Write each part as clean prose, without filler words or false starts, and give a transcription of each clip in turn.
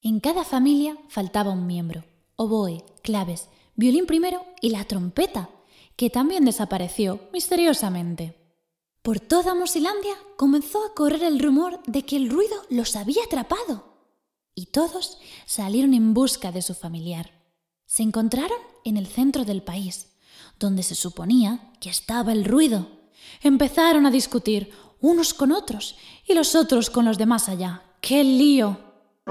En cada familia faltaba un miembro: oboe, claves, violín primero y la trompeta, que también desapareció misteriosamente. Por toda Musilandia comenzó a correr el rumor de que el ruido los había atrapado, y todos salieron en busca de su familiar. Se encontraron en el centro del país, donde se suponía que estaba el ruido. Empezaron a discutir unos con otros y los otros con los de más allá. ¡Qué lío!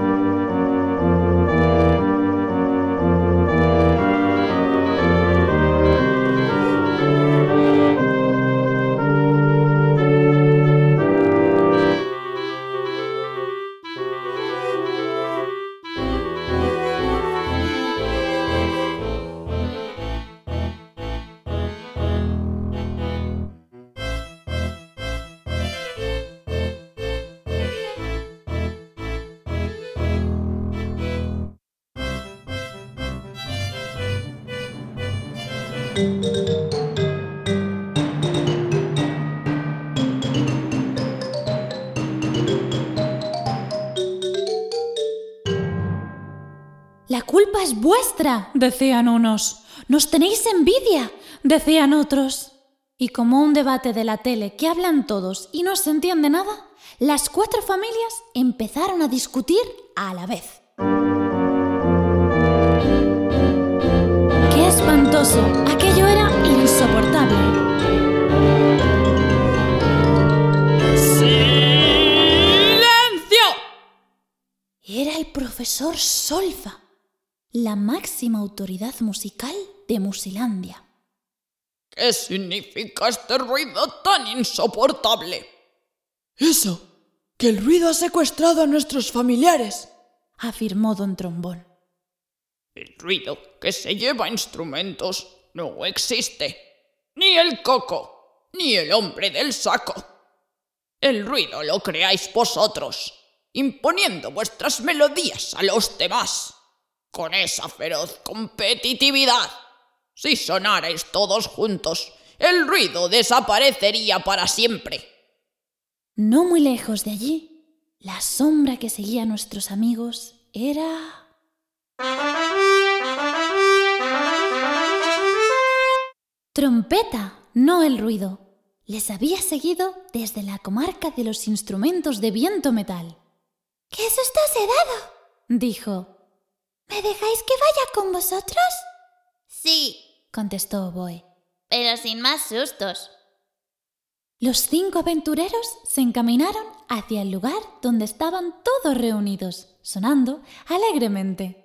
«La culpa es vuestra», decían unos. «Nos tenéis envidia», decían otros. Y como un debate de la tele que hablan todos y no se entiende nada, las 4 familias empezaron a discutir a la vez. ¡Qué espantoso! Aquello era insoportable. ¡Silencio! Era el profesor Solfa, la máxima autoridad musical de Musilandia. ¿Qué significa este ruido tan insoportable? Eso, que el ruido ha secuestrado a nuestros familiares, afirmó don Trombón. El ruido que se lleva instrumentos no existe. Ni el coco, ni el hombre del saco. El ruido lo creáis vosotros, imponiendo vuestras melodías a los demás, con esa feroz competitividad. Si sonarais todos juntos, el ruido desaparecería para siempre. No muy lejos de allí, la sombra que seguía a nuestros amigos era... Trompeta, no el ruido. Les había seguido desde la comarca de los instrumentos de viento metal. ¡Qué susto os he dado!, dijo. ¿Me dejáis que vaya con vosotros? Sí, contestó Oboe. pero sin más sustos. Los 5 aventureros se encaminaron hacia el lugar donde estaban todos reunidos, sonando alegremente.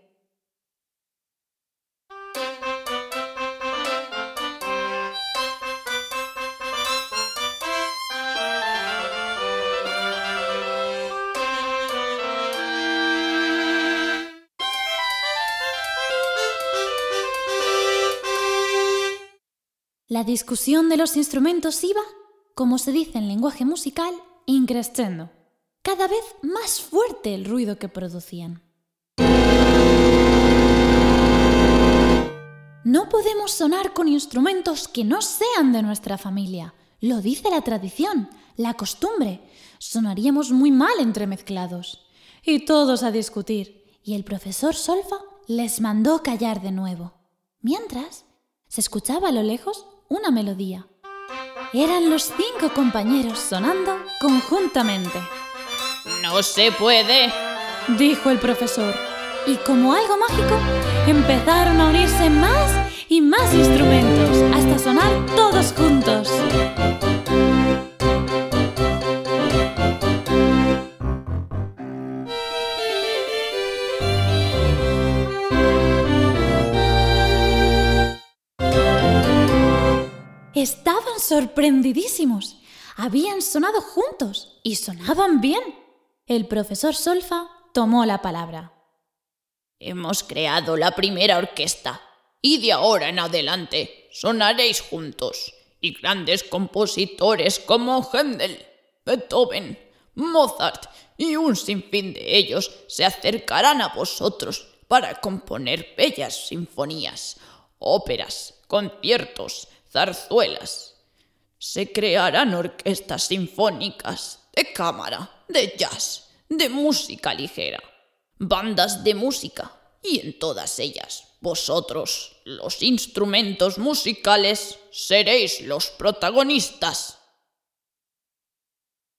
La discusión de los instrumentos iba, como se dice en lenguaje musical, increscendo. Cada vez más fuerte el ruido que producían. No podemos sonar con instrumentos que no sean de nuestra familia. Lo dice la tradición, la costumbre. Sonaríamos muy mal entremezclados. Y todos a discutir. Y el profesor Solfa les mandó callar de nuevo. Mientras, se escuchaba a lo lejos una melodía. Eran los 5 compañeros sonando conjuntamente. ¡No se puede!, dijo el profesor. Y como algo mágico, empezaron a unirse más y más instrumentos, hasta sonar todos juntos. Estaban sorprendidísimos. Habían sonado juntos y sonaban bien. El profesor Solfa tomó la palabra. Hemos creado la primera orquesta y de ahora en adelante sonaréis juntos, y grandes compositores como Händel, Beethoven, Mozart y un sinfín de ellos se acercarán a vosotros para componer bellas sinfonías, óperas, conciertos, zarzuelas. Se crearán orquestas sinfónicas, de cámara, de jazz, de música ligera. bandas de música, y en todas ellas vosotros, los instrumentos musicales, seréis los protagonistas.